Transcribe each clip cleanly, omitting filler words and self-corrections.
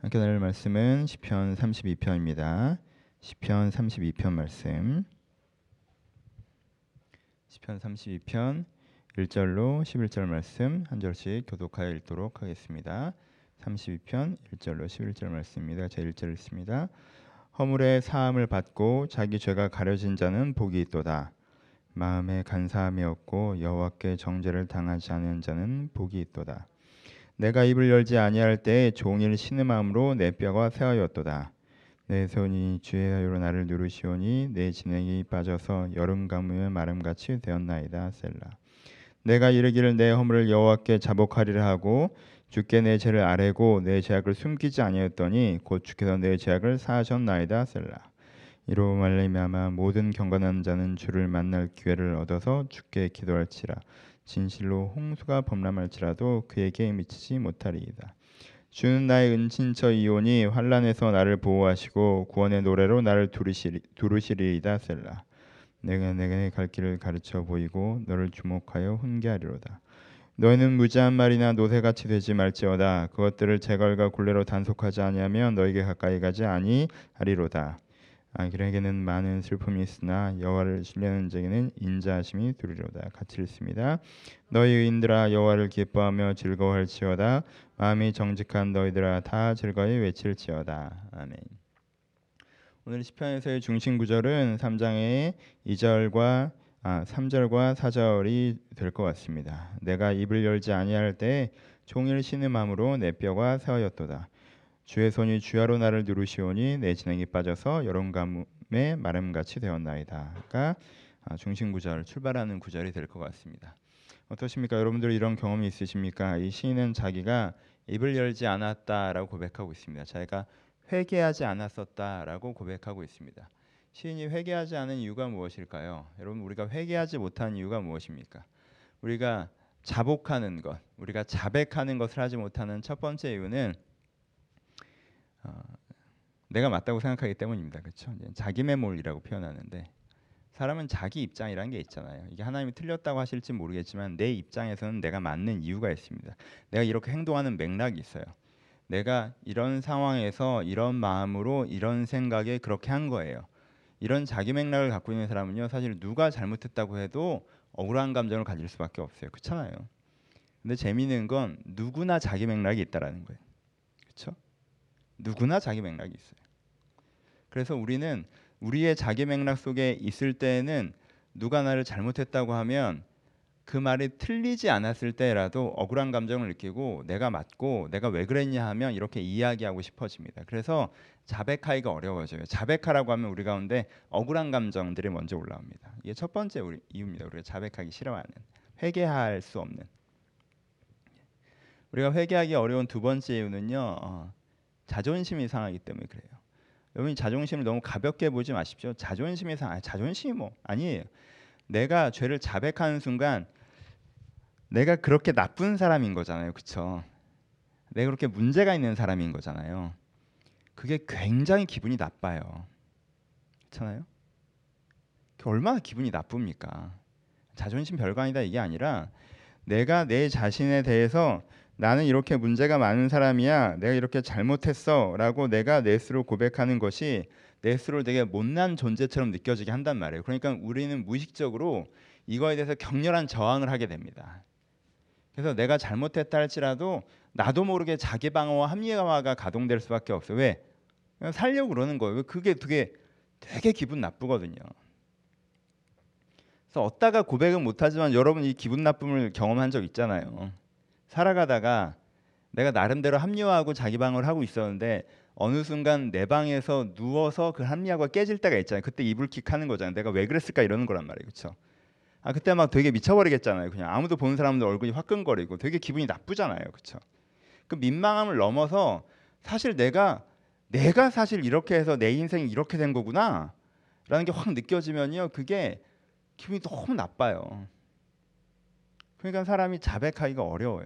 함께 나눌 말씀은 시편 32편입니다. 시편 32편 말씀. 시편 32편 1절로 11절 말씀 한 절씩 교독하여 읽도록 하겠습니다. 32편 1절로 11절 말씀입니다. 제 1절 읽습니다. 허물의 사함을 받고 자기 죄가 가려진 자는 복이 있도다. 마음에 간사함이 없고 여호와께 정죄를 당하지 않은 자는 복이 있도다. 내가 입을 열지 아니할 때에 종일 신음함으로 내 뼈가 새하였도다. 내 손이 주의 하유로 나를 누르시오니 내 진액이 빠져서 여름 가뭄의 마름같이 되었나이다. 셀라. 내가 이르기를 내 허물을 여호와께 자복하리라 하고 주께 내 죄를 아뢰고 내 죄악을 숨기지 아니하였더니 곧 주께서 내 죄악을 사하셨나이다. 셀라. 이로 말미암아 모든 경건한 자는 주를 만날 기회를 얻어서 주께 기도할지라. 진실로 홍수가 범람할지라도 그에게 미치지 못하리이다. 주는 나의 은친처이오니 환난에서 나를 보호하시고 구원의 노래로 나를 두르시리이다. 셀라. 내가 내게 갈 길을 가르쳐 보이고 너를 주목하여 훈계하리로다. 너희는 무지한 말이나 노새같이 되지 말지어다. 그것들을 재갈과 굴레로 단속하지 아니하면 너에게 가까이 가지 아니하리로다. 그에게는 많은 슬픔이 있으나 여호와를 신뢰하는 자에게는 인자하심이 두리로다. 같이 읽습니다. 너희 의인들아 여호와를 기뻐하며 즐거워할지어다. 마음이 정직한 너희들아 다 즐거이 외칠지어다. 아멘. 오늘 시편에서의 중심 구절은 3장의 3절과 4절이 될 것 같습니다. 내가 입을 열지 아니할 때 종일 신음함으로 내 뼈가 새하였도다. 주의 손이 주야로 나를 누르시오니 내 진액이 빠져서 여름 가뭄의 마름같이 되었나이다가 중심 구절, 출발하는 구절이 될 것 같습니다. 어떠십니까? 여러분들 이런 경험이 있으십니까? 이 시인은 자기가 입을 열지 않았다라고 고백하고 있습니다. 자기가 회개하지 않았었다라고 고백하고 있습니다. 시인이 회개하지 않은 이유가 무엇일까요? 여러분, 우리가 회개하지 못한 이유가 무엇입니까? 우리가 자복하는 것, 우리가 자백하는 것을 하지 못하는 첫 번째 이유는 내가 맞다고 생각하기 때문입니다. 그렇죠? 자기 매몰이라고 표현하는데 사람은 자기 입장이라는 게 있잖아요. 이게 하나님이 틀렸다고 하실지 모르겠지만 내 입장에서는 내가 맞는 이유가 있습니다. 내가 이렇게 행동하는 맥락이 있어요. 내가 이런 상황에서 이런 마음으로 이런 생각에 그렇게 한 거예요. 이런 자기 맥락을 갖고 있는 사람은요, 사실 누가 잘못했다고 해도 억울한 감정을 가질 수밖에 없어요. 그렇잖아요. 근데 재미있는 건 누구나 자기 맥락이 있다라는 거예요. 그렇죠? 누구나 자기 맥락이 있어요. 그래서 우리는 우리의 자기 맥락 속에 있을 때에는 누가 나를 잘못했다고 하면 그 말이 틀리지 않았을 때라도 억울한 감정을 느끼고 내가 맞고 내가 왜 그랬냐 하면 이렇게 이야기하고 싶어집니다. 그래서 자백하기가 어려워져요. 자백하라고 하면 우리 가운데 억울한 감정들이 먼저 올라옵니다. 이게 첫 번째 이유입니다. 우리가 자백하기 싫어하는, 회개할 수 없는. 우리가 회개하기 어려운 두 번째 이유는요, 자존심이 상하기 때문에 그래요. 여러분, 자존심을 너무 가볍게 보지 마십시오. 자존심이 자존심이 아니에요. 내가 죄를 자백하는 순간 내가 그렇게 나쁜 사람인 거잖아요. 그렇죠? 내가 그렇게 문제가 있는 사람인 거잖아요. 그게 굉장히 기분이 나빠요. 그렇잖아요? 그게 얼마나 기분이 나쁩니까? 자존심 별거 아니다 이게 아니라 내가 내 자신에 대해서 나는 이렇게 문제가 많은 사람이야. 내가 이렇게 잘못했어. 라고 내가 내 스스로 고백하는 것이 내 스스로 되게 못난 존재처럼 느껴지게 한단 말이에요. 그러니까 우리는 무의식적으로 이거에 대해서 격렬한 저항을 하게 됩니다. 그래서 내가 잘못했다 할지라도 나도 모르게 자기 방어와 합리화가 가동될 수밖에 없어요. 왜? 그냥 살려고 그러는 거예요. 그게 되게 기분 나쁘거든요. 그래서 어디다가 고백은 못하지만 여러분 이 기분 나쁨을 경험한 적 있잖아요. 살아가다가 내가 나름대로 합리화하고 자기 방어를 하고 있었는데 어느 순간 내 방에서 누워서 그 합리화가 깨질 때가 있잖아요. 그때 이불킥하는 거잖아요. 내가 왜 그랬을까 이러는 거란 말이에요. 그렇죠? 그때 막 되게 미쳐버리겠잖아요. 그냥 아무도 보는 사람들 얼굴이 화끈거리고 되게 기분이 나쁘잖아요. 그렇죠? 그 민망함을 넘어서 사실 내가 사실 이렇게 해서 내 인생이 이렇게 된 거구나 라는 게 확 느껴지면요. 그게 기분이 너무 나빠요. 그러니까 사람이 자백하기가 어려워요.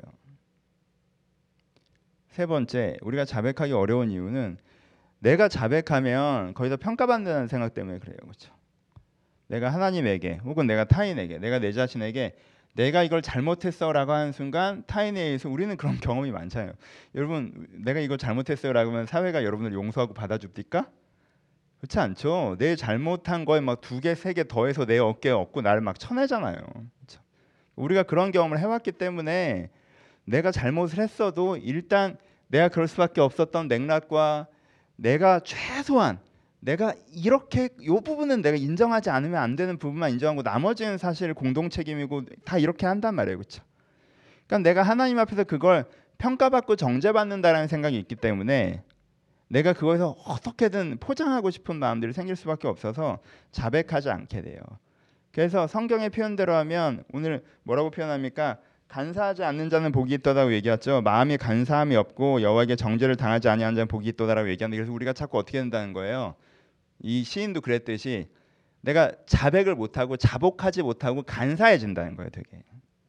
세 번째, 우리가 자백하기 어려운 이유는 내가 자백하면 거기서 평가받는다는 생각 때문에 그래요. 그렇죠? 내가 하나님에게 혹은 내가 타인에게 내가 내 자신에게 내가 이걸 잘못했어라고 하는 순간 타인에 의해서 우리는 그런 경험이 많잖아요. 여러분, 내가 이걸 잘못했어요라고 하면 사회가 여러분을 용서하고 받아줍니까? 그렇지 않죠. 내 잘못한 거에 막 2개, 3개 더해서 내 어깨에 얹고 나를 막 쳐내잖아요. 그렇죠? 우리가 그런 경험을 해왔기 때문에 내가 잘못을 했어도 일단 내가 그럴 수밖에 없었던 맥락과 내가 최소한 내가 이렇게 요 부분은 내가 인정하지 않으면 안 되는 부분만 인정하고 나머지는 사실 공동 책임이고 다 이렇게 한단 말이에요. 그렇죠? 그러니까 내가 하나님 앞에서 그걸 평가받고 정죄받는다라는 생각이 있기 때문에 내가 그거에서 어떻게든 포장하고 싶은 마음들이 생길 수밖에 없어서 자백하지 않게 돼요. 그래서 성경의 표현대로 하면 오늘 뭐라고 표현합니까? 간사하지 않는 자는 복이 있도다라고 얘기했죠. 마음이 간사함이 없고 여호와에게 정죄를 당하지 아니하는 자는 복이 있도다라고 얘기하는데, 그래서 우리가 자꾸 어떻게 된다는 거예요? 이 시인도 그랬듯이 내가 자백을 못하고 자복하지 못하고 간사해진다는 거예요. 되게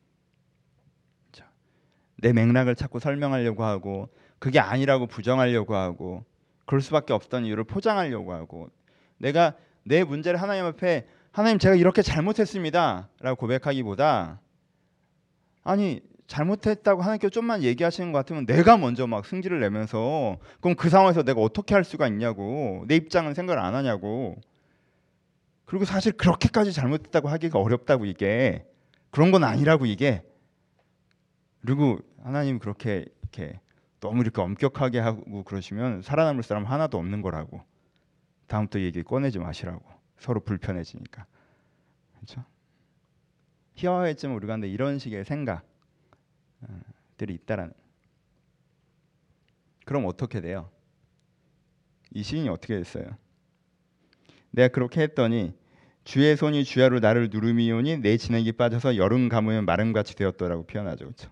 내 맥락을 자꾸 설명하려고 하고 그게 아니라고 부정하려고 하고 그럴 수밖에 없던 이유를 포장하려고 하고, 내가 내 문제를 하나님 앞에 하나님 제가 이렇게 잘못했습니다 라고 고백하기보다 아니 잘못했다고 하나님께 좀만 얘기하시는 것 같으면 내가 먼저 막 승질을 내면서 그럼 그 상황에서 내가 어떻게 할 수가 있냐고, 내 입장은 생각을 안 하냐고. 그리고 사실 그렇게까지 잘못했다고 하기가 어렵다고, 이게 그런 건 아니라고 이게. 그리고 하나님 그렇게 이렇게 너무 이렇게 엄격하게 하고 그러시면 살아남을 사람 하나도 없는 거라고. 다음부터 얘기 꺼내지 마시라고. 서로 불편해지니까. 그렇죠? 희화화했지만 우리가 근데 이런 식의 생각들이 있다라는. 그럼 어떻게 돼요? 이 시인이 어떻게 됐어요? 내가 그렇게 했더니 주의 손이 주야로 나를 누르미오니 내 진액이 빠져서 여름 가무면 마름같이 되었더라고 표현하죠. 그렇죠?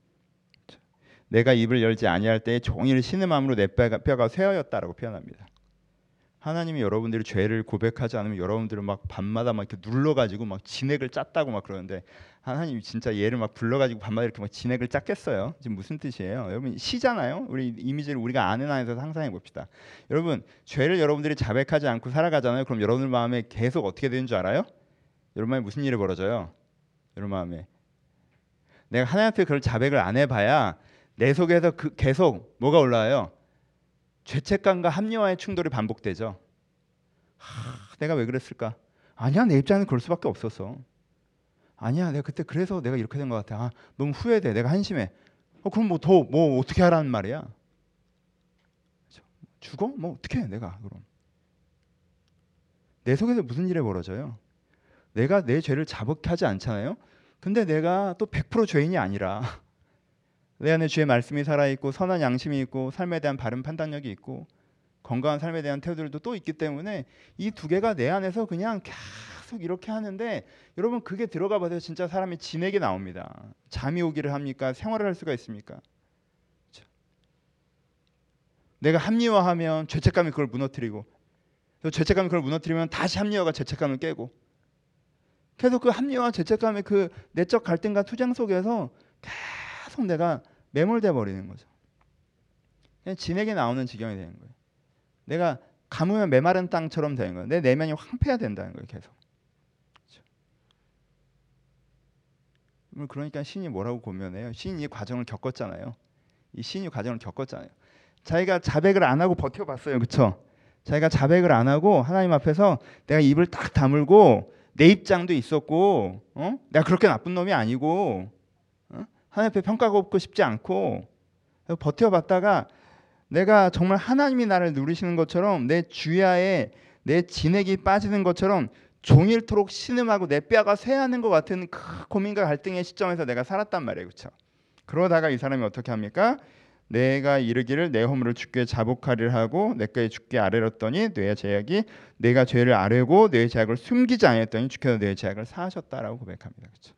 내가 입을 열지 아니할 때에 종일 신음함으로 내 뼈가 쇠하였다라고 표현합니다. 하나님이 여러분들이 죄를 고백하지 않으면 여러분들을 막 밤마다 막 이렇게 눌러가지고 막 진액을 짰다고 막 그러는데, 하나님이 진짜 얘를 막 불러가지고 밤마다 이렇게 막 진액을 짰겠어요? 지금 무슨 뜻이에요? 여러분 시잖아요. 우리 이미지를 우리가 아는 안에서 상상해 봅시다. 여러분 죄를 여러분들이 자백하지 않고 살아가잖아요. 그럼 여러분들 마음에 계속 어떻게 되는 줄 알아요? 여러분 마음에 무슨 일이 벌어져요? 여러분 마음에 내가 하나님 앞에 그걸 자백을 안 해봐야 내 속에서 계속 뭐가 올라와요? 죄책감과 합리화의 충돌이 반복되죠. 내가 왜 그랬을까? 아니야, 내 입장에는 그럴 수밖에 없었어. 아니야, 내가 그때 그래서 내가 이렇게 된 것 같아. 너무 후회돼. 내가 한심해. 그럼 뭐 더 뭐 어떻게 하라는 말이야? 죽어? 뭐 어떻게 해 내가 그럼? 내 속에서 무슨 일이 벌어져요? 내가 내 죄를 자복하지 않잖아요. 근데 내가 또 100% 죄인이 아니라 내 안에 주의 말씀이 살아있고 선한 양심이 있고 삶에 대한 바른 판단력이 있고 건강한 삶에 대한 태도들도 또 있기 때문에 이 2개가 내 안에서 그냥 계속 이렇게 하는데, 여러분 그게 들어가 봐도 진짜 사람이 진액이 나옵니다. 잠이 오기를 합니까? 생활을 할 수가 있습니까? 그렇죠? 내가 합리화하면 죄책감이 그걸 무너뜨리고, 또 죄책감이 그걸 무너뜨리면 다시 합리화가 죄책감을 깨고, 계속 그 합리화 죄책감의 그 내적 갈등과 투쟁 속에서 계속 내가 매몰돼 버리는 거죠. 그냥 진액이 나오는 지경이 되는 거예요. 내가 가무면 메마른 땅처럼 되는 거예요. 내 내면이 황폐해야 된다는 거예요. 계속. 그렇죠? 그러니까 시인이 뭐라고 고면해요? 시인이 이 과정을 겪었잖아요. 이 시인이 과정을 겪었잖아요. 자기가 자백을 안 하고 버텨봤어요. 그렇죠? 자기가 자백을 안 하고 하나님 앞에서 내가 입을 딱 다물고 내 입장도 있었고, 내가 그렇게 나쁜 놈이 아니고, 하나님 앞에 평가받고 싶지 않고 버텨봤다가 내가 정말 하나님이 나를 누리시는 것처럼 내 주야에 내 진액이 빠지는 것처럼 종일토록 신음하고 내 뼈가 쇠하는 것 같은 그 고민과 갈등의 시점에서 내가 살았단 말이에요. 그렇죠? 그러다가 이 사람이 어떻게 합니까? 내가 이르기를 내 허물을 주께 자복하리라 하고 내가 주께 아뢰었더니 내 죄악이 내가 죄를 아뢰고 내 죄악을 숨기지 아니했더니 주께서 내 죄악을 사하셨다라고 고백합니다. 그렇죠?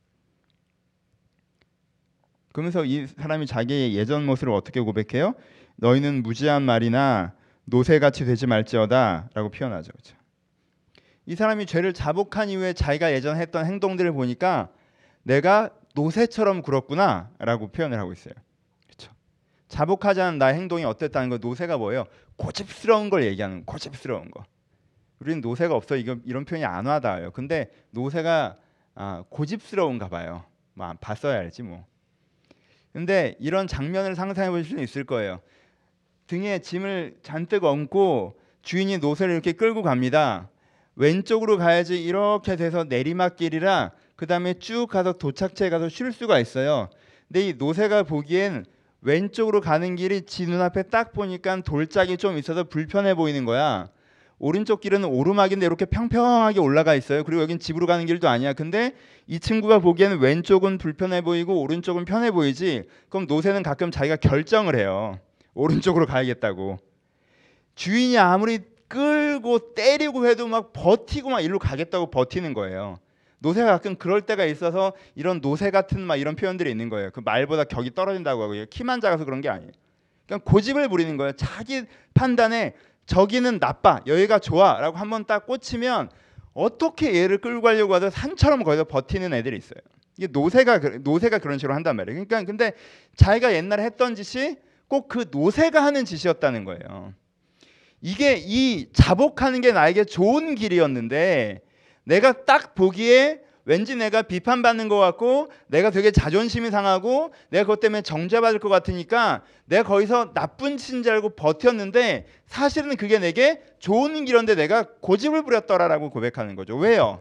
그러면서 이 사람이 자기의 예전 모습을 어떻게 고백해요? 너희는 무지한 말이나 노새같이 되지 말지어다 라고 표현하죠. 그렇죠? 이 사람이 죄를 자복한 이후에 자기가 예전 했던 행동들을 보니까 내가 노새처럼 굴었구나 라고 표현을 하고 있어요. 그렇죠? 자복하지 않은 나의 행동이 어땠다는 거. 노새가 뭐예요? 고집스러운 걸 얘기하는, 고집스러운 거. 우리는 노새가 없어 이런 표현이 안 와닿아요. 근데 노새가 고집스러운가 봐요. 뭐 봤어야 알지 뭐. 근데 이런 장면을 상상해 보실 수 있을 거예요. 등에 짐을 잔뜩 얹고 주인이 노새를 이렇게 끌고 갑니다. 왼쪽으로 가야지 이렇게 돼서 내리막길이라 그 다음에 쭉 가서 도착지에 가서 쉴 수가 있어요. 근데 이 노새가 보기엔 왼쪽으로 가는 길이 지 눈앞에 딱 보니까 돌짝이 좀 있어서 불편해 보이는 거야. 오른쪽 길은 오르막인데 이렇게 평평하게 올라가 있어요. 그리고 여긴 집으로 가는 길도 아니야. 근데 이 친구가 보기에는 왼쪽은 불편해 보이고 오른쪽은 편해 보이지. 그럼 노새는 가끔 자기가 결정을 해요. 오른쪽으로 가야겠다고. 주인이 아무리 끌고 때리고 해도 막 버티고 막 일로 가겠다고 버티는 거예요. 노새가 가끔 그럴 때가 있어서 이런 노새 같은 막 이런 표현들이 있는 거예요. 그 말보다 격이 떨어진다고 하고 키만 작아서 그런 게 아니에요. 그냥 고집을 부리는 거예요. 자기 판단에 저기는 나빠, 여기가 좋아라고 한번 딱 꽂히면 어떻게 얘를 끌고 가려고 하도 산처럼 거기서 버티는 애들이 있어요. 이게 노새가 그런 식으로 한단 말이에요. 그러니까 근데 자기가 옛날에 했던 짓이 꼭 그 노새가 하는 짓이었다는 거예요. 이게 이 자복하는 게 나에게 좋은 길이었는데 내가 딱 보기에 왠지 내가 비판받는 것 같고 내가 되게 자존심이 상하고 내가 그것 때문에 정죄받을 것 같으니까 내가 거기서 나쁜 짓인 줄 알고 버텼는데 사실은 그게 내게 좋은 길이었는데 내가 고집을 부렸더라라고 고백하는 거죠. 왜요?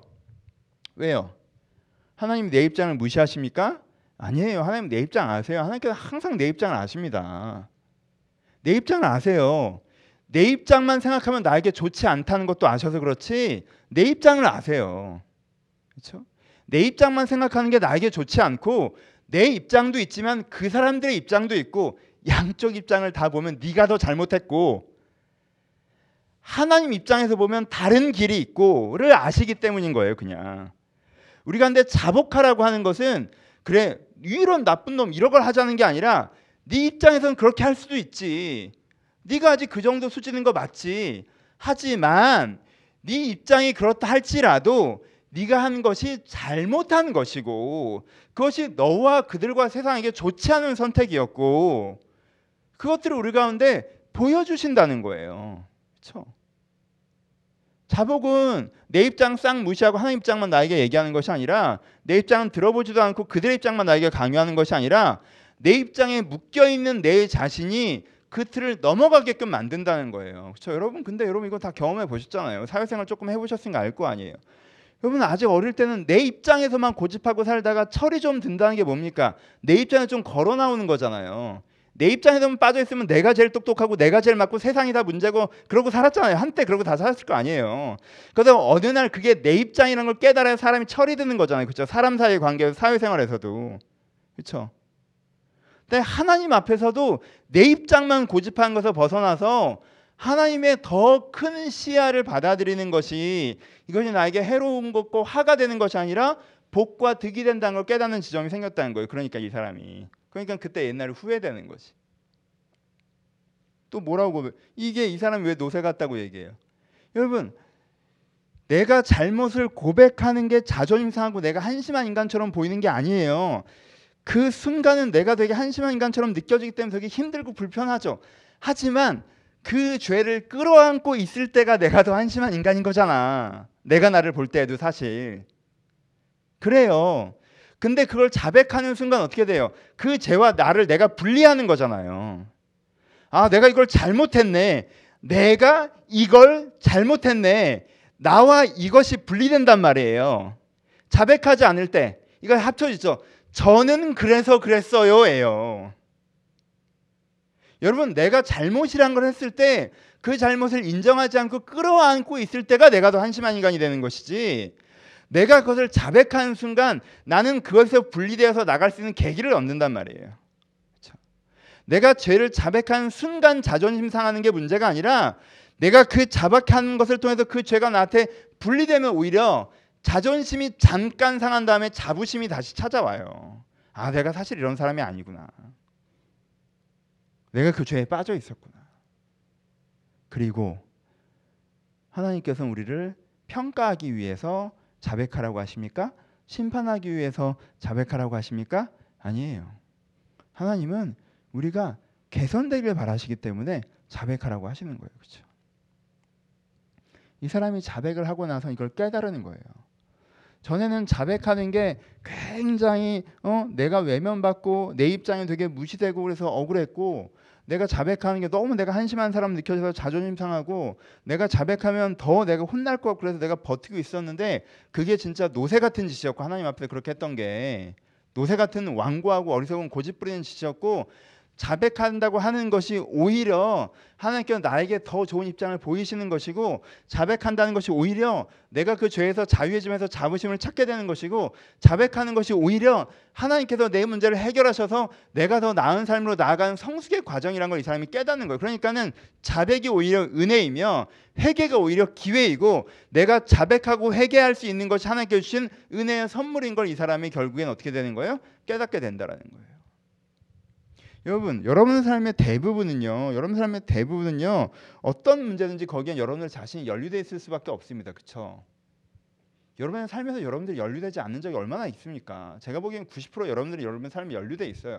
하나님 내 입장을 무시하십니까? 아니에요. 하나님 내 입장 아세요. 하나님께서 항상 내 입장을 아십니다. 내 입장을 아세요. 내 입장만 생각하면 나에게 좋지 않다는 것도 아셔서 그렇지 내 입장을 아세요. 그렇죠? 내 입장만 생각하는 게 나에게 좋지 않고 내 입장도 있지만 그 사람들의 입장도 있고 양쪽 입장을 다 보면 네가 더 잘못했고 하나님 입장에서 보면 다른 길이 있고를 아시기 때문인 거예요. 그냥 우리가 근데 자복하라고 하는 것은 그래 이런 나쁜 놈 이런 걸 하자는 게 아니라 네 입장에서는 그렇게 할 수도 있지. 네가 아직 그 정도 수준인 거 맞지. 하지만 네 입장이 그렇다 할지라도 네가 한 것이 잘못한 것이고 그것이 너와 그들과 세상에게 좋지 않은 선택이었고 그것들을 우리 가운데 보여주신다는 거예요. 그렇죠? 자복은 내 입장 싹 무시하고 하나님 입장만 나에게 얘기하는 것이 아니라 내 입장은 들어보지도 않고 그들의 입장만 나에게 강요하는 것이 아니라 내 입장에 묶여있는 내 자신이 그 틀을 넘어가게끔 만든다는 거예요. 그렇죠? 여러분 근데 여러분 이거 다 경험해 보셨잖아요. 사회생활 조금 해보셨으니까 알 거 아니에요. 여러분 아직 어릴 때는 내 입장에서만 고집하고 살다가 철이 좀 든다는 게 뭡니까? 내 입장에 좀 걸어 나오는 거잖아요. 내 입장에서만 빠져 있으면 내가 제일 똑똑하고 내가 제일 맞고 세상이 다 문제고 그러고 살았잖아요. 한때 그러고 다 살았을 거 아니에요. 그러다 어느 날 그게 내 입장이라는 걸 깨달아야 사람이 철이 드는 거잖아요. 그렇죠? 사람 사이의 관계, 사회생활에서도. 그렇죠? 근데 하나님 앞에서도 내 입장만 고집한 것에서 벗어나서 하나님의 더 큰 시야를 받아들이는 것이 이것이 나에게 해로운 것과 화가 되는 것이 아니라 복과 득이 된다는 걸 깨닫는 지점이 생겼다는 거예요. 그러니까 이 사람이. 그러니까 그때 옛날에 후회되는 것이. 또 뭐라고 이게 이 사람이 왜 노새 같다고 얘기해요. 여러분 내가 잘못을 고백하는 게 자존심 상하고 내가 한심한 인간처럼 보이는 게 아니에요. 그 순간은 내가 되게 한심한 인간처럼 느껴지기 때문에 되게 힘들고 불편하죠. 하지만 그 죄를 끌어안고 있을 때가 내가 더 한심한 인간인 거잖아. 내가 나를 볼 때에도 사실. 그래요. 근데 그걸 자백하는 순간 어떻게 돼요? 그 죄와 나를 내가 분리하는 거잖아요. 아, 내가 이걸 잘못했네. 내가 이걸 잘못했네. 나와 이것이 분리된단 말이에요. 자백하지 않을 때 이걸 합쳐지죠. 저는 그래서 그랬어요예요. 여러분 내가 잘못이란 걸 했을 때 그 잘못을 인정하지 않고 끌어안고 있을 때가 내가 더 한심한 인간이 되는 것이지 내가 그것을 자백하는 순간 나는 그것에서 분리되어서 나갈 수 있는 계기를 얻는단 말이에요. 그렇죠? 내가 죄를 자백하는 순간 자존심 상하는 게 문제가 아니라 내가 그 자백하는 것을 통해서 그 죄가 나한테 분리되면 오히려 자존심이 잠깐 상한 다음에 자부심이 다시 찾아와요. 아, 내가 사실 이런 사람이 아니구나. 내가 그 죄에 빠져 있었구나. 그리고 하나님께서는 우리를 평가하기 위해서 자백하라고 하십니까? 심판하기 위해서 자백하라고 하십니까? 아니에요. 하나님은 우리가 개선되길 바라시기 때문에 자백하라고 하시는 거예요. 그렇죠? 이 사람이 자백을 하고 나서 이걸 깨달은 거예요. 전에는 자백하는 게 굉장히 내가 외면받고 내 입장이 되게 무시되고 그래서 억울했고, 내가 자백하는 게 너무 내가 한심한 사람 느껴져서 자존심 상하고, 내가 자백하면 더 내가 혼날 것 같고 그래서 내가 버티고 있었는데, 그게 진짜 노새 같은 짓이었고, 하나님 앞에 그렇게 했던 게 노새 같은 완고하고 어리석은 고집 부리는 짓이었고, 자백한다고 하는 것이 오히려 하나님께서 나에게 더 좋은 입장을 보이시는 것이고, 자백한다는 것이 오히려 내가 그 죄에서 자유해지면서 자부심을 찾게 되는 것이고, 자백하는 것이 오히려 하나님께서 내 문제를 해결하셔서 내가 더 나은 삶으로 나아가는 성숙의 과정이라는 걸 이 사람이 깨닫는 거예요. 그러니까는 자백이 오히려 은혜이며 회개가 오히려 기회이고, 내가 자백하고 회개할 수 있는 것이 하나님께서 주신 은혜의 선물인 걸 이 사람이 결국엔 어떻게 되는 거예요? 깨닫게 된다라는 거예요. 여러분, 여러분 삶의 대부분은요, 어떤 문제든지 거기에 여러분들 자신이 연루되어 있을 수밖에 없습니다. 그렇죠? 여러분의 삶에서 여러분들이 연루되지 않는 적이 얼마나 있습니까? 제가 보기엔 90% 여러분들이 여러분의 삶에 연루되어 있어요.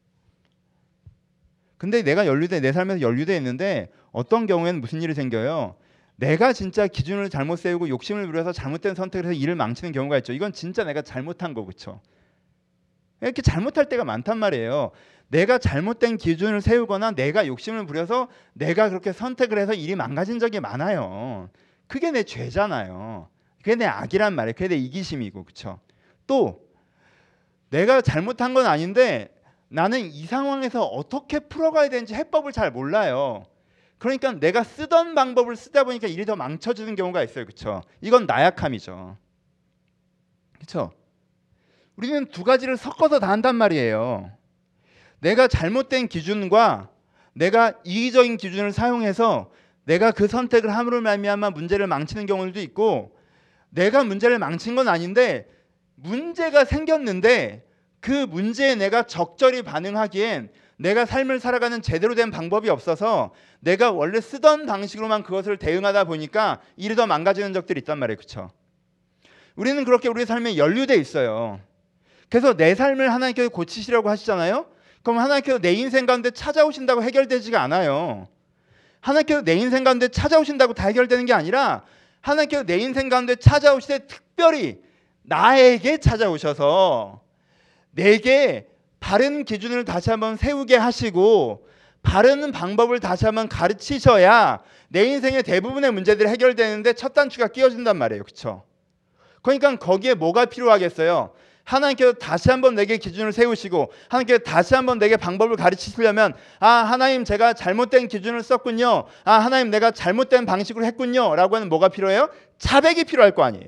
근데 내가 내 삶에서 연루되어 있는데 어떤 경우에는 무슨 일이 생겨요? 내가 진짜 기준을 잘못 세우고 욕심을 부려서 잘못된 선택을 해서 일을 망치는 경우가 있죠. 이건 진짜 내가 잘못한 거, 그렇죠? 이렇게 잘못할 때가 많단 말이에요. 내가 잘못된 기준을 세우거나 내가 욕심을 부려서 내가 그렇게 선택을 해서 일이 망가진 적이 많아요. 그게 내 죄잖아요. 그게 내 악이란 말이에요. 그게 내 이기심이고, 그렇죠? 또 내가 잘못한 건 아닌데 나는 이 상황에서 어떻게 풀어가야 되는지 해법을 잘 몰라요. 그러니까 내가 쓰던 방법을 쓰다 보니까 일이 더 망쳐지는 경우가 있어요. 그렇죠? 이건 나약함이죠. 그렇죠? 우리는 두 가지를 섞어서 다 한단 말이에요. 내가 잘못된 기준과 내가 이기적인 기준을 사용해서 내가 그 선택을 함으로 말미암아 문제를 망치는 경우도 있고, 내가 문제를 망친 건 아닌데 문제가 생겼는데 그 문제에 내가 적절히 반응하기엔 내가 삶을 살아가는 제대로 된 방법이 없어서 내가 원래 쓰던 방식으로만 그것을 대응하다 보니까 일이 더 망가지는 적들이 있단 말이에요. 그렇죠? 우리는 그렇게 우리 삶에 연루돼 있어요. 그래서 내 삶을 하나님께서 고치시려고 하시잖아요. 그럼 하나님께서 내 인생 가운데 찾아오신다고 해결되지가 않아요. 하나님께서 내 인생 가운데 찾아오신다고 다 해결되는 게 아니라, 하나님께서 내 인생 가운데 찾아오실 때 특별히 나에게 찾아오셔서 내게 바른 기준을 다시 한번 세우게 하시고 바른 방법을 다시 한번 가르치셔야 내 인생의 대부분의 문제들이 해결되는데 첫 단추가 끼워진단 말이에요. 그렇죠? 그러니까 거기에 뭐가 필요하겠어요? 하나님께서 다시 한번 내게 기준을 세우시고 하나님께서 다시 한번 내게 방법을 가르치시려면, 하나님 제가 잘못된 기준을 썼군요. 하나님 내가 잘못된 방식으로 했군요. 라고 하는 뭐가 필요해요? 자백이 필요할 거 아니에요.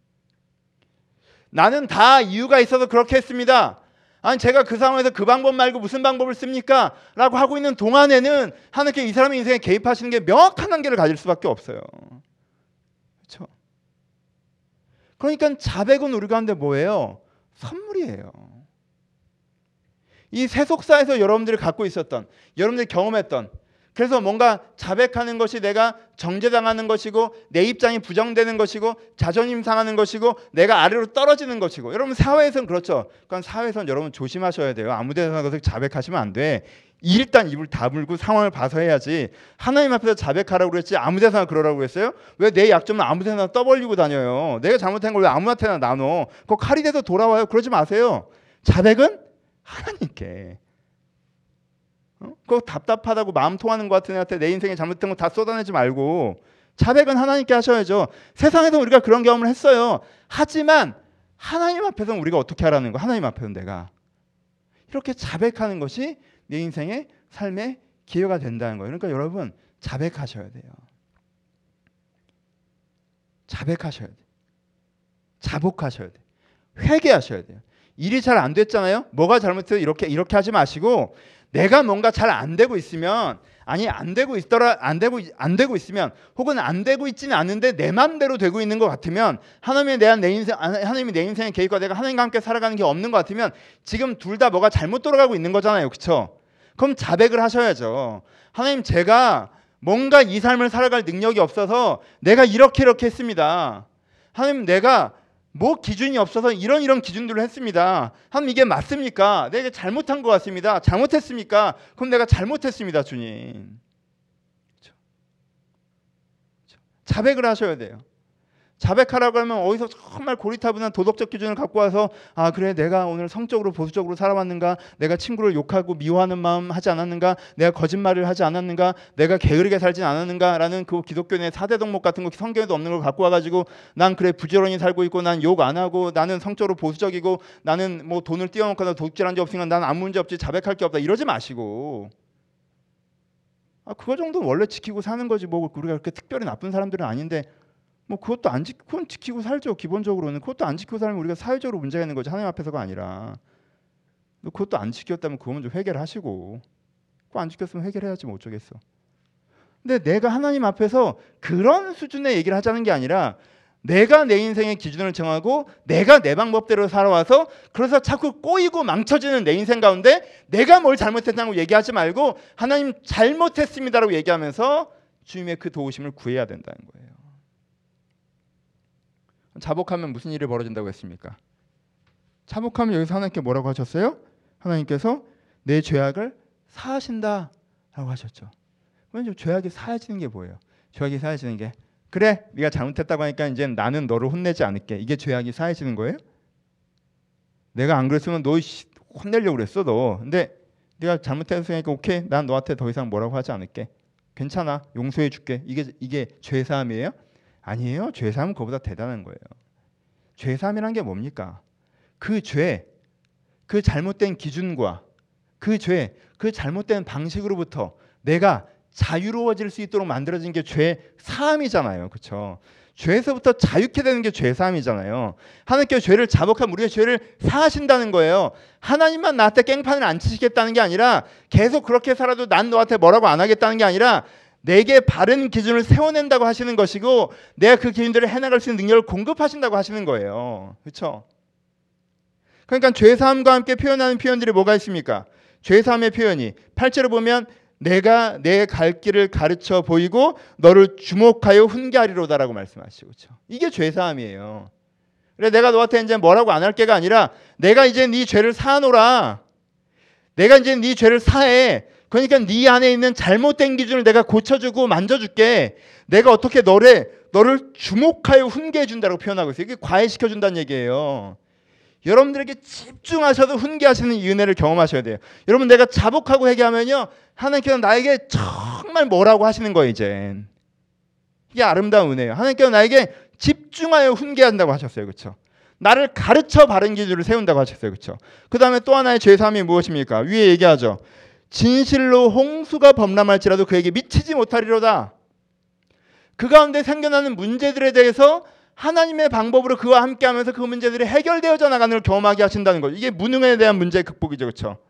나는 다 이유가 있어서 그렇게 했습니다. 아니 제가 그 상황에서 그 방법 말고 무슨 방법을 씁니까? 라고 하고 있는 동안에는 하나님께 이 사람의 인생에 개입하시는 게 명확한 한계를 가질 수밖에 없어요. 그렇죠? 그러니까 자백은 우리 가운데 뭐예요? 선물이에요. 이 세속사에서 여러분들이 갖고 있었던, 여러분들이 경험했던, 그래서 뭔가 자백하는 것이 내가 정죄당하는 것이고 내 입장이 부정되는 것이고 자존심 상하는 것이고 내가 아래로 떨어지는 것이고, 여러분 사회에서는 그렇죠. 그러니까 사회에서는 여러분 조심하셔야 돼요. 아무 데나 가서 자백하시면 안 돼. 일단 입을 다물고 상황을 봐서 해야지. 하나님 앞에서 자백하라고 그랬지 아무 데서나 그러라고 했어요? 왜 내 약점은 아무 데나 떠벌리고 다녀요? 내가 잘못한 걸 왜 아무한테나 나눠? 그거 칼이 돼서 돌아와요. 그러지 마세요. 자백은 하나님께. 그거 답답하다고 마음 통하는 것 같은 애한테 내 인생에 잘못된 거 다 쏟아내지 말고 자백은 하나님께 하셔야죠. 세상에서 우리가 그런 경험을 했어요. 하지만 하나님 앞에서는 우리가 어떻게 하라는 거? 하나님 앞에서는 내가 이렇게 자백하는 것이 내 인생의 삶의 기회가 된다는 거예요. 그러니까 여러분 자백하셔야 돼요. 자백하셔야 돼요. 자복하셔야 돼요. 회개하셔야 돼요. 일이 잘 안 됐잖아요. 뭐가 잘못해서 이렇게 하지 마시고, 내가 뭔가 잘 안 되고 있으면, 안 되고 있으면, 혹은 안 되고 있지는 않은데 내 마음대로 되고 있는 것 같으면, 하나님이 내 인생의 계획과 내가 하나님과 함께 살아가는 게 없는 것 같으면 지금 둘 다 뭐가 잘못 돌아가고 있는 거잖아요. 그렇죠? 그럼 자백을 하셔야죠. 하나님 제가 뭔가 이 삶을 살아갈 능력이 없어서 내가 이렇게 했습니다. 하나님 내가 뭐 기준이 없어서 이런 기준들을 했습니다. 하나님 이게 맞습니까? 내가 잘못한 것 같습니다. 잘못했습니까? 그럼 내가 잘못했습니다, 주님. 그렇죠? 자백을 하셔야 돼요. 자백하라고 하면 어디서 정말 고리타분한 도덕적 기준을 갖고 와서 아 그래 내가 오늘 성적으로 보수적으로 살아왔는가, 내가 친구를 욕하고 미워하는 마음 하지 않았는가, 내가 거짓말을 하지 않았는가, 내가 게으르게 살진 않았는가라는 그 기독교의 4대 덕목 같은 거 성경에도 없는 걸 갖고 와가지고 난 그래 부지런히 살고 있고 난 욕 안 하고 나는 성적으로 보수적이고 나는 뭐 돈을 띄워놓거나 도둑질한 적 없으니까 난 아무 문제 없지 자백할 게 없다 이러지 마시고 그거 정도는 원래 지키고 사는 거지 뭐 우리가 그렇게 특별히 나쁜 사람들은 아닌데 뭐 그것도 그건 지키고 살죠. 기본적으로는 그것도 안 지키고 살면 우리가 사회적으로 문제가 있는 거지 하나님 앞에서가 아니라 그것도 안 지켰다면 그거 먼저 회개를 하시고 그거 안 지켰으면 회개를 해야지 뭐 어쩌겠어. 근데 내가 하나님 앞에서 그런 수준의 얘기를 하자는 게 아니라 내가 내 인생의 기준을 정하고 내가 내 방법대로 살아와서 그래서 자꾸 꼬이고 망쳐지는 내 인생 가운데 내가 뭘 잘못했다고 얘기하지 말고 하나님 잘못했습니다라고 얘기하면서 주님의 그 도우심을 구해야 된다는 거예요. 자복하면 무슨 일이 벌어진다고 했습니까? 자복하면 여기서 하나님께 뭐라고 하셨어요? 하나님께서 내 죄악을 사하신다라고 하셨죠. 왜냐면 죄악이 사해지는 게 뭐예요? 죄악이 사해지는 게 그래 네가 잘못했다고 하니까 이제 나는 너를 혼내지 않을게. 이게 죄악이 사해지는 거예요? 내가 안 그랬으면 너 혼내려고 그랬어 너. 근데 네가 잘못했으니까 오케이 난 너한테 더 이상 뭐라고 하지 않을게. 괜찮아 용서해 줄게. 이게 죄사함이에요? 아니에요. 죄사함은 그거보다 대단한 거예요. 죄사함이란 게 뭡니까? 그 죄, 그 잘못된 기준과 그 죄, 그 잘못된 방식으로부터 내가 자유로워질 수 있도록 만들어진 게 죄사함이잖아요. 그렇죠? 죄에서부터 자유케 되는 게 죄사함이잖아요. 하나님께서 죄를 자복하면 우리의 죄를 사하신다는 거예요. 하나님만 나한테 깽판을 안 치시겠다는 게 아니라 계속 그렇게 살아도 난 너한테 뭐라고 안 하겠다는 게 아니라 내게 바른 기준을 세워낸다고 하시는 것이고 내가 그 기준들을 해나갈 수 있는 능력을 공급하신다고 하시는 거예요. 그렇죠? 그러니까 죄사함과 함께 표현하는 표현들이 뭐가 있습니까? 죄사함의 표현이 8절을 보면 내가 내 갈 길을 가르쳐 보이고 너를 주목하여 훈계하리로다라고 말씀하시고 그렇죠? 이게 죄사함이에요. 그래 내가 너한테 이제 뭐라고 안 할 게가 아니라 내가 이제 네 죄를 사하노라. 내가 이제 네 죄를 사해. 그러니까 네 안에 있는 잘못된 기준을 내가 고쳐주고 만져줄게. 내가 어떻게 너를 주목하여 훈계해 준다고 표현하고 있어요. 이게 과외시켜 준다는 얘기예요. 여러분들에게 집중하셔도 훈계하시는 이 은혜를 경험하셔야 돼요. 여러분 내가 자복하고 회개하면요 하나님께서 나에게 정말 뭐라고 하시는 거예요. 이제 이게 아름다운 은혜예요. 하나님께서 나에게 집중하여 훈계한다고 하셨어요. 그렇죠? 나를 가르쳐 바른 기준을 세운다고 하셨어요. 그렇죠? 그 다음에 또 하나의 죄사함이 무엇입니까? 위에 얘기하죠. 진실로 홍수가 범람할지라도 그에게 미치지 못하리로다. 그 가운데 생겨나는 문제들에 대해서 하나님의 방법으로 그와 함께하면서 그 문제들이 해결되어져 나가는 걸 경험하게 하신다는 거죠. 이게 무능에 대한 문제 극복이죠. 그렇죠?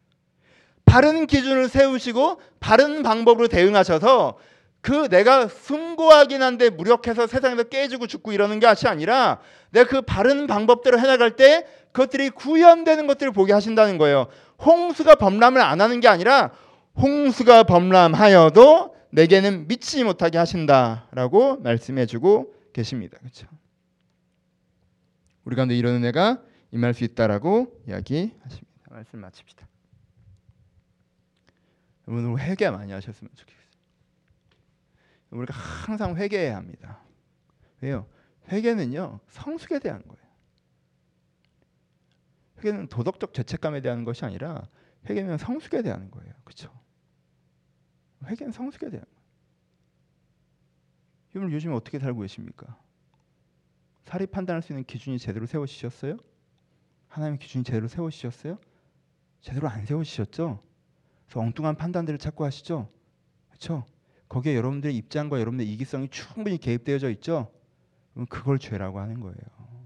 바른 기준을 세우시고 바른 방법으로 대응하셔서 그 내가 숭고하긴 한데 무력해서 세상에서 깨지고 죽고 이러는 게 아니라 내가 그 바른 방법대로 해나갈 때 그것들이 구현되는 것들을 보게 하신다는 거예요. 홍수가 범람을 안 하는 게 아니라 홍수가 범람하여도 내게는 미치지 못하게 하신다라고 말씀해주고 계십니다. 그렇죠? 우리 가운데 이런 은혜가 임할 수 있다라고 이야기하십니다. 말씀 마칩시다. 오늘 회개 많이 하셨으면 좋겠어요. 우리가 항상 회개해야 합니다. 왜요? 회개는요 성숙에 대한 거예요. 회개는 도덕적 죄책감에 대한 것이 아니라 회개는 성숙에 대한 거예요. 그렇죠? 회개는 성숙에 대한 거예요. 여러분 요즘 어떻게 살고 계십니까? 사리 판단할 수 있는 기준이 제대로 세워지셨어요? 하나님의 기준이 제대로 세워지셨어요? 제대로 안 세워지셨죠? 그래서 엉뚱한 판단들을 자꾸 하시죠? 그렇죠? 거기에 여러분들의 입장과 여러분들의 이기성이 충분히 개입되어져 있죠? 그럼 그걸 죄라고 하는 거예요.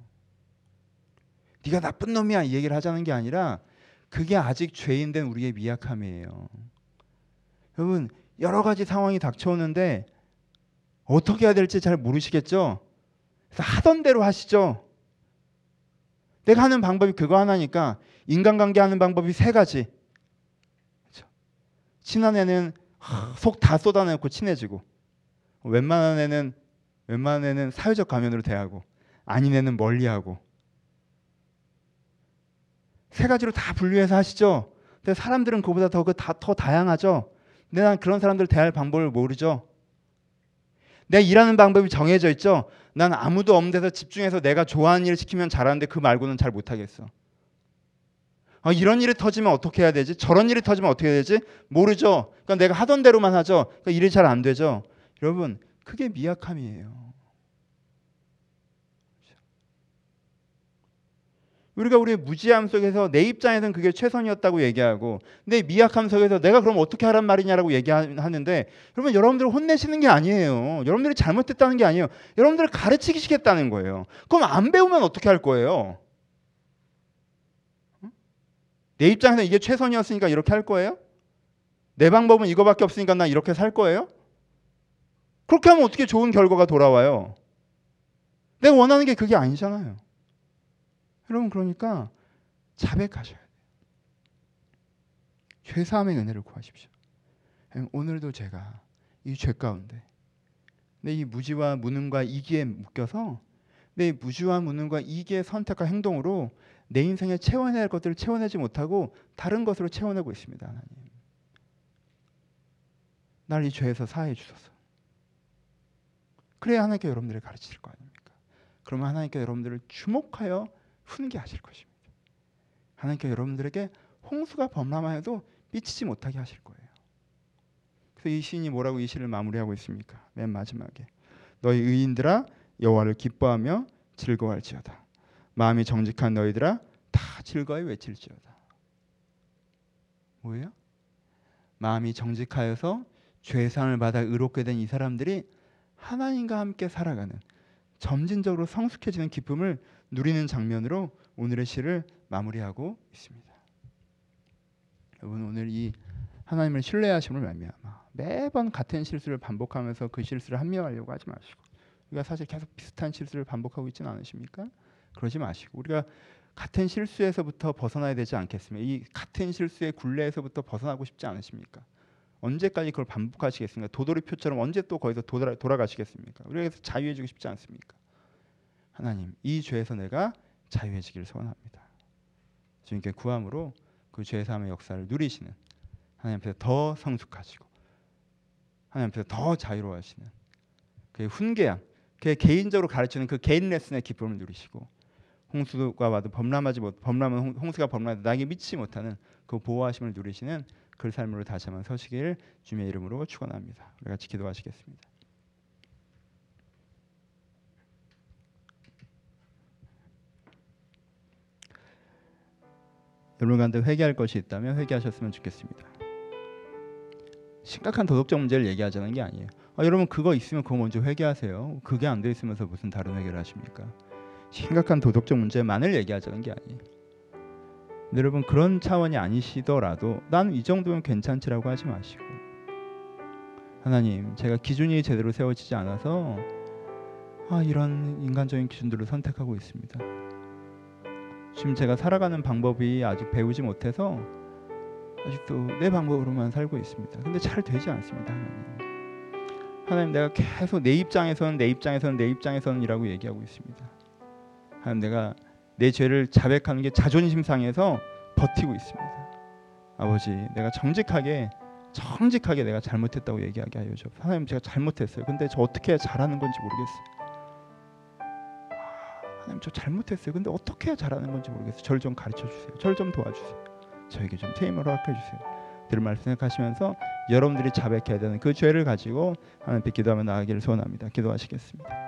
네가 나쁜 놈이야 이 얘기를 하자는 게 아니라 그게 아직 죄인 된 우리의 미약함이에요. 여러분 여러 가지 상황이 닥쳐오는데 어떻게 해야 될지 잘 모르시겠죠? 그래서 하던 대로 하시죠. 내가 하는 방법이 그거 하나니까 인간관계 하는 방법이 3가지. 그렇죠? 친한 애는 속 다 쏟아내고 친해지고 웬만한 애는 사회적 가면으로 대하고 아닌 애는 멀리하고 3가지로 다 분류해서 하시죠. 근데 사람들은 그보다 더 다양하죠. 근데 난 그런 사람들 대할 방법을 모르죠. 내가 일하는 방법이 정해져 있죠. 난 아무도 없는 데서 집중해서 내가 좋아하는 일을 시키면 잘하는데 그 말고는 잘 못하겠어. 이런 일이 터지면 어떻게 해야 되지? 저런 일이 터지면 어떻게 해야 되지? 모르죠. 그러니까 내가 하던 대로만 하죠. 그러니까 일이 잘 안 되죠. 여러분, 그게 미약함이에요. 우리가 우리의 무지함 속에서 내 입장에서는 그게 최선이었다고 얘기하고 내 미약함 속에서 내가 그럼 어떻게 하란 말이냐라고 얘기하는데 여러분, 여러분들을 혼내시는 게 아니에요. 여러분들이 잘못했다는 게 아니에요. 여러분들을 가르치시겠다는 거예요. 그럼 안 배우면 어떻게 할 거예요? 내 입장에서 이게 최선이었으니까 이렇게 할 거예요? 내 방법은 이거밖에 없으니까 나 이렇게 살 거예요? 그렇게 하면 어떻게 좋은 결과가 돌아와요? 내가 원하는 게 그게 아니잖아요. 여러분, 그러니까 자백하셔야 돼요. 죄사함의 은혜를 구하십시오. 오늘도 제가 이 죄 가운데 내 이 무지와 무능과 이기에 묶여서 내 무지와 무능과 이기의 선택과 행동으로 내 인생에 채워내야 할 것들을 채워내지 못하고 다른 것으로 채워내고 있습니다. 하나님, 날 이 죄에서 사하여 주소서. 그래야 하나님께 여러분들을 가르치실 거 아닙니까? 그러면 하나님께 여러분들을 주목하여 훈계하실 것입니다. 하나님께 여러분들에게 홍수가 범람하여도 삐치지 못하게 하실 거예요. 그래서 이 시인이 뭐라고 이 시를 마무리하고 있습니까? 맨 마지막에 너희 의인들아 여호와를 기뻐하며 즐거워할지어다. 마음이 정직한 너희들아 다 즐거이 외칠지어다. 뭐예요? 마음이 정직하여서 죄사함을 받아 의롭게 된 이 사람들이 하나님과 함께 살아가는, 점진적으로 성숙해지는 기쁨을 누리는 장면으로 오늘의 시를 마무리하고 있습니다. 여러분, 오늘 이 하나님을 신뢰하심을 말미암아 매번 같은 실수를 반복하면서 그 실수를 합리화하려고 하지 마시고, 우리가 사실 계속 비슷한 실수를 반복하고 있지는 않으십니까? 그러지 마시고 우리가 같은 실수에서부터 벗어나야 되지 않겠습니까? 이 같은 실수의 굴레에서부터 벗어나고 싶지 않으십니까? 언제까지 그걸 반복하시겠습니까? 도돌이표처럼 언제 또 거기서 돌아가시겠습니까? 우리가 자유해지고 싶지 않습니까? 하나님, 이 죄에서 내가 자유해지기를 소원합니다. 주님께 구함으로 그 죄 사함의 역사를 누리시는, 하나님 앞에서 더 성숙하시고 하나님 앞에서 더 자유로워하시는 그의 훈계함, 그의 개인적으로 가르치는 그 개인 레슨의 기쁨을 누리시고, 홍수가 와도 범람은 홍수가 범람해도 나에게 미치지 못하는 그 보호하심을 누리시는 그 삶으로 다시 한번 서시길 주님의 이름으로 축원합니다. 우리 같이 기도하시겠습니다. 여러분 가운데 회개할 것이 있다면 회개하셨으면 좋겠습니다. 심각한 도덕적 문제를 얘기하자는 게 아니에요. 여러분, 그거 있으면 그거 먼저 회개하세요. 그게 안 돼 있으면서 무슨 다른 회개를 하십니까? 심각한 도덕적 문제만을 얘기하자는 게 아니에요. 근데 여러분, 그런 차원이 아니시더라도 난 이 정도면 괜찮지라고 하지 마시고, 하나님, 제가 기준이 제대로 세워지지 않아서 이런 인간적인 기준들을 선택하고 있습니다. 지금 제가 살아가는 방법이 아직 배우지 못해서 아직도 내 방법으로만 살고 있습니다. 근데 잘 되지 않습니다. 하나님, 내가 계속 내 입장에서는 이라고 얘기하고 있습니다. 하나님, 내가 내 죄를 자백하는 게 자존심 상해서 버티고 있습니다. 아버지, 내가 정직하게 내가 잘못했다고 얘기하게 하여 주옵소서. 하나님, 제가 잘못했어요. 근데 저 어떻게 해야 잘하는 건지 모르겠어요. 하나님, 저 잘못했어요. 근데 어떻게 해야 잘하는 건지 모르겠어요. 저를 좀 가르쳐 주세요. 저를 좀 도와주세요. 저에게 좀 테임을 허락해 주세요. 들은 말씀 생각하시면서 여러분들이 자백해야 되는 그 죄를 가지고 하나님께 기도하며 나아가기를 소원합니다. 기도하시겠습니다.